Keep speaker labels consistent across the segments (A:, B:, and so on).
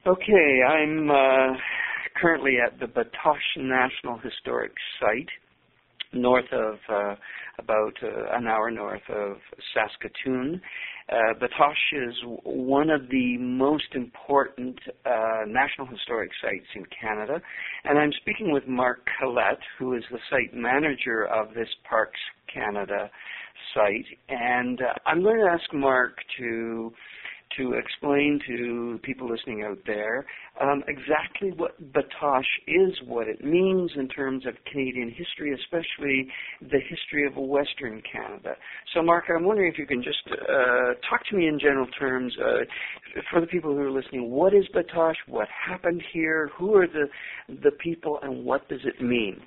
A: Okay, I'm currently at the Batoche National Historic Site, north of about an hour north of Saskatoon. Batoche is one of the most important National Historic Sites in Canada, and I'm speaking with Mark Collette, who is the site manager of this Parks Canada site, and I'm going to ask Mark to explain to people listening out there exactly what Batoche is, what it means in terms of Canadian history, especially the history of Western Canada. So, Mark, I'm wondering if you can just talk to me in general terms, for the people who are listening, what is Batoche, what happened here, who are the people, and what does it mean?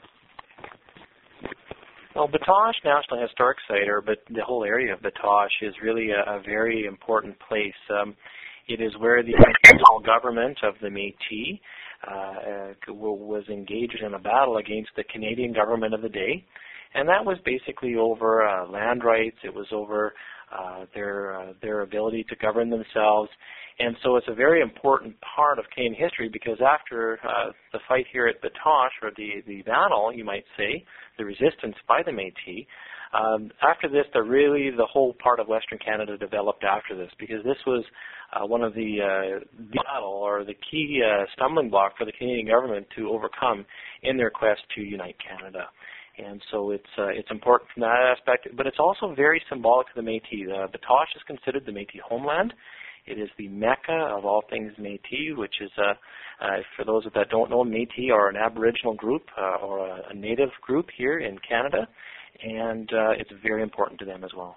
B: Well, Batoche National Historic Site, but the whole area of Batoche, is really a very important place. It is where the national government of the Métis was engaged in a battle against the Canadian government of the day, and that was basically over land rights. It was over their ability to govern themselves. And so it's a very important part of Canadian history because after the fight here at Batoche, or the battle, you might say, the resistance by the Métis, after this, the whole part of Western Canada developed after this, because this was one of the battle or the key stumbling block for the Canadian government to overcome in their quest to unite Canada. And so it's important from that aspect, but it's also very symbolic to the Métis. Batoche is considered the Métis homeland. It is the Mecca of all things Métis, which is, for those that don't know, Métis are an Aboriginal group or a native group here in Canada, and it's very important to them as well.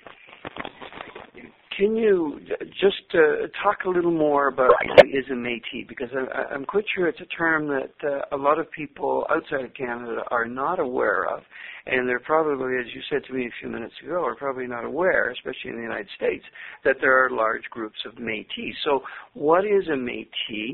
A: Can you just talk a little more about what is a Métis? Because I'm quite sure it's a term that a lot of people outside of Canada are not aware of, and they're probably, as you said to me a few minutes ago, are probably not aware, especially in the United States, that there are large groups of Métis. So what is a Métis?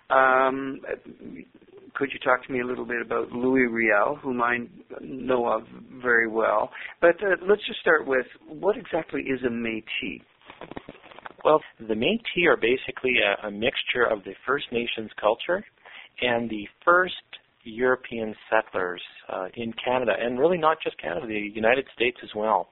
A: Could you talk to me a little bit about Louis Riel, whom I know of very well? But let's just start with, what exactly is a Métis?
B: Well, the Métis are basically a mixture of the First Nations culture and the first European settlers in Canada, and really not just Canada, the United States as well.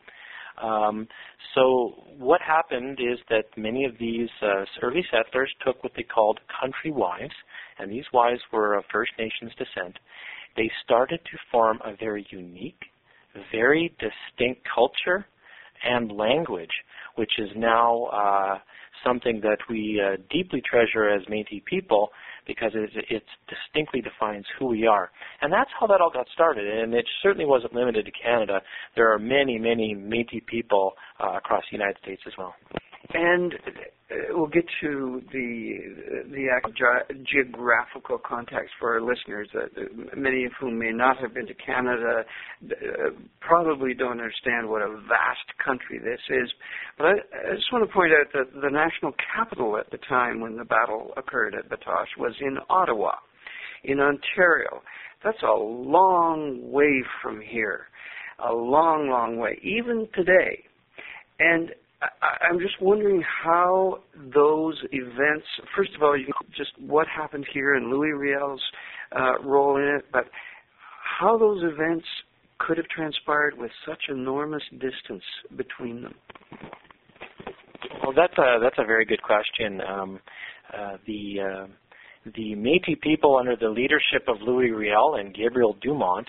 B: So what happened is that many of these early settlers took what they called country wives, and these wives were of First Nations descent. They started to form a very unique, very distinct culture and language, which is now something that we deeply treasure as Métis people, because it distinctly defines who we are. And that's how that all got started, and it certainly wasn't limited to Canada. There are many, many Métis people across the United States as well.
A: And we'll get to the geographical context for our listeners, many of whom may not have been to Canada, probably don't understand what a vast country this is. But I just want to point out that the national capital at the time when the battle occurred at Batoche was in Ottawa, in Ontario. That's a long way from here, a long, long way, even today. And I'm just wondering how those events, first of all, just what happened here and Louis Riel's role in it, but how those events could have transpired with such enormous distance between them.
B: Well, that's a very good question. The Métis people, under the leadership of Louis Riel and Gabriel Dumont,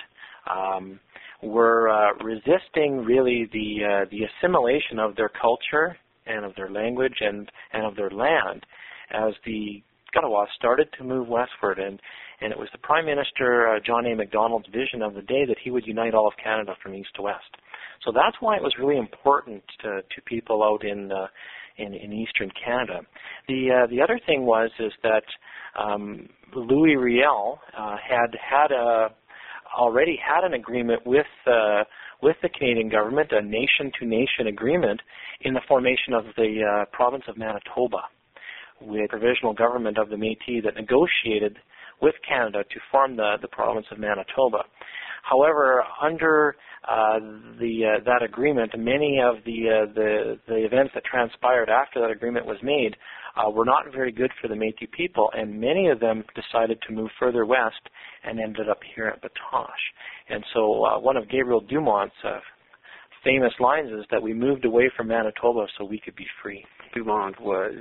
B: were resisting really the assimilation of their culture and of their language and of their land as the Ottawa started to move westward, and it was the Prime Minister John A. Macdonald's vision of the day that he would unite all of Canada from east to west. So that's why it was really important to people out in eastern Canada. The other thing is that Louis Riel already had an agreement with the Canadian government, a nation-to-nation agreement, in the formation of the province of Manitoba, with a provisional government of the Métis that negotiated with Canada to form the province of Manitoba. However, under that agreement, many of the events that transpired after that agreement was made were not very good for the Métis people, and many of them decided to move further west and ended up here at Batoche. And so one of Gabriel Dumont's famous lines is that we moved away from Manitoba so we could be free.
A: Dumont was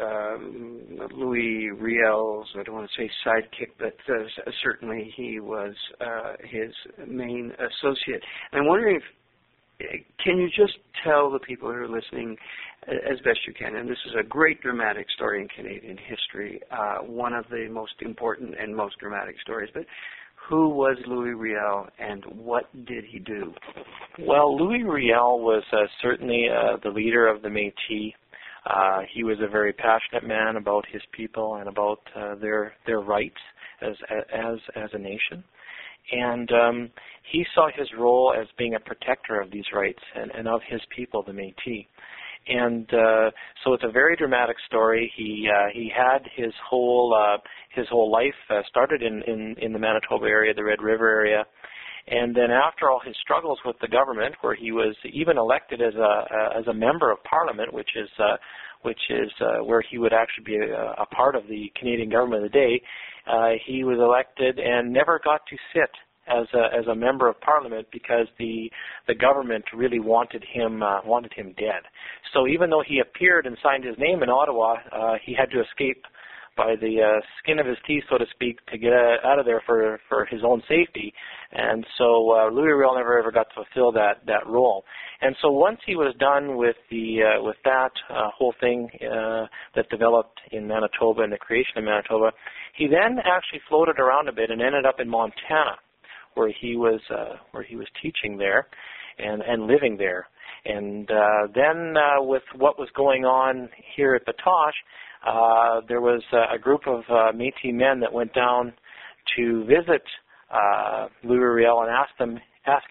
A: Louis Riel's, I don't want to say sidekick, but certainly he was his main associate. And I'm wondering can you just tell the people who are listening as best you can, and this is a great dramatic story in Canadian history, one of the most important and most dramatic stories, but who was Louis Riel and what did he do?
B: Well, Louis Riel was certainly the leader of the Métis. He was a very passionate man about his people and about their rights as a nation. And he saw his role as being a protector of these rights and of his people, the Métis. And so it's a very dramatic story. He had his whole life started in the Manitoba area, the Red River area, and then after all his struggles with the government, where he was even elected as a member of Parliament, which is where he would actually be a part of the Canadian government of the day, he was elected and never got to sit as a member of Parliament because the government really wanted him dead. So even though he appeared and signed his name in Ottawa, he had to escape by the skin of his teeth, so to speak, to get out of there for his own safety. And so Louis Riel never ever got to fulfill that role. And so once he was done with that whole thing that developed in Manitoba and the creation of Manitoba, he then actually floated around a bit and ended up in Montana, where he was teaching there and living there. And then with what was going on here at Batoche, there was a group of Métis men that went down to visit Louis Riel and ask him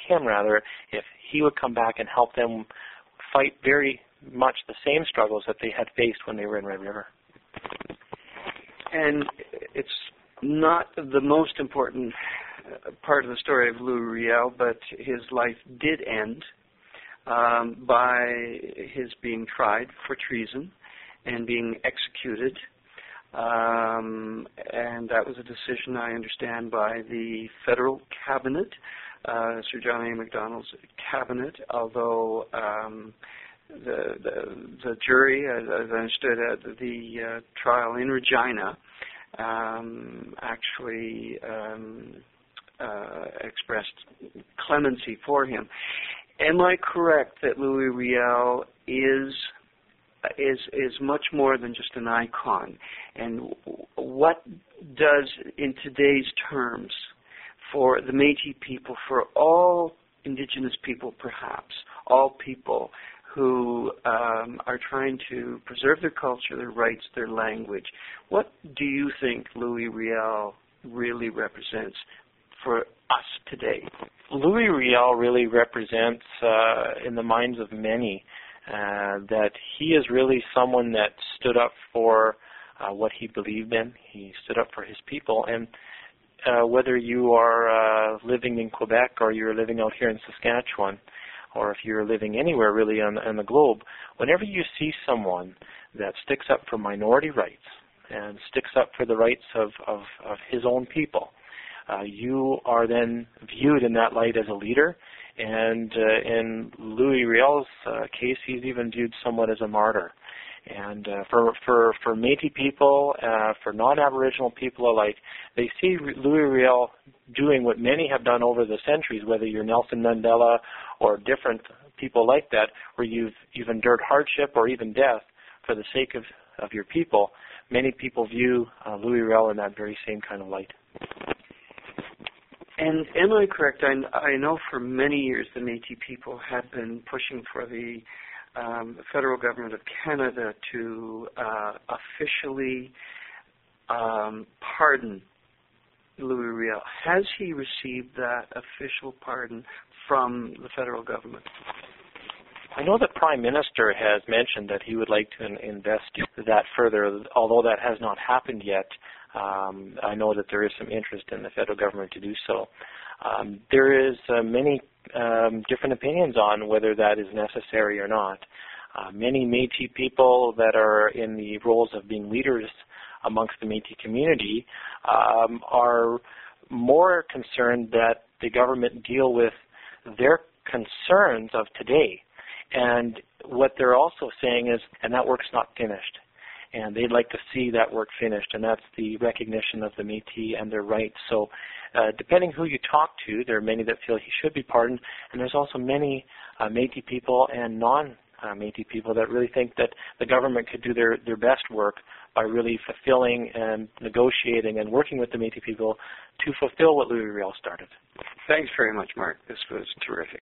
B: if he would come back and help them fight very much the same struggles that they had faced when they were in Red River.
A: And it's not the most important part of the story of Louis Riel, but his life did end by his being tried for treason and being executed. And that was a decision, I understand, by the federal cabinet, Sir John A. Macdonald's cabinet, although the jury, as I understood at the trial in Regina, actually expressed clemency for him. Am I correct that Louis Riel is much more than just an icon? And what does, in today's terms, for the Métis people, for all Indigenous people perhaps, all people who are trying to preserve their culture, their rights, their language, what do you think Louis Riel really represents for us today?
B: Louis Riel really represents, in the minds of many, that he is really someone that stood up for what he believed in. He stood up for his people. And whether you are living in Quebec or you're living out here in Saskatchewan, or if you're living anywhere really on the globe, whenever you see someone that sticks up for minority rights and sticks up for the rights of his own people, you are then viewed in that light as a leader. And in Louis Riel's case, he's even viewed somewhat as a martyr. And for Métis people, for non-Aboriginal people alike, they see Louis Riel doing what many have done over the centuries, whether you're Nelson Mandela or different people like that, where you've endured hardship or even death for the sake of your people. Many people view Louis Riel in that very same kind of light.
A: And am I correct? I know for many years the Métis people have been pushing for the federal government of Canada to officially pardon Louis Riel. Has he received that official pardon from the federal government?
B: I know the Prime Minister has mentioned that he would like to invest that further, although that has not happened yet. I know that there is some interest in the federal government to do so. There is many different opinions on whether that is necessary or not. Many Métis people that are in the roles of being leaders amongst the Métis community are more concerned that the government deal with their concerns of today. And what they're also saying is, and that work's not finished. And they'd like to see that work finished, and that's the recognition of the Métis and their rights. So depending who you talk to, there are many that feel he should be pardoned, and there's also many Métis people and non-Métis people that really think that the government could do their best work by really fulfilling and negotiating and working with the Métis people to fulfill what Louis Riel started.
A: Thanks very much, Mark. This was terrific.